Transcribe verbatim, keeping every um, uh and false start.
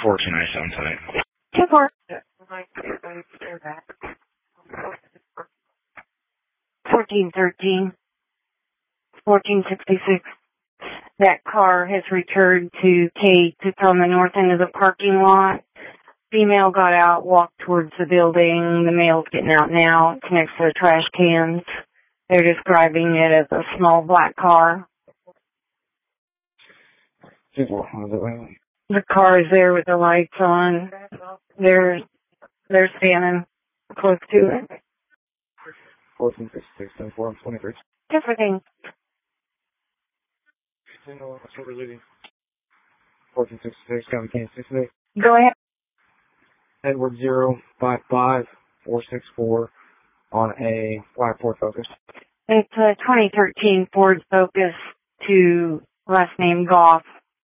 fourteen ice on site. Two four. Fourteen thirteen. Fourteen sixty six. That car has returned to Kate. It's on the north end of the parking lot. Female got out, walked towards the building. The male's getting out now. It's next to the trash cans. They're describing it as a small black car. The car is there with the lights on. They're they're standing close to it. fourteen sixty-six, ten four, twenty-three. Everything. fourteen sixty-six, County Kansas City. Go ahead. Edward zero five five four six four on a black Ford Focus. It's a twenty thirteen Ford Focus to last name Goff.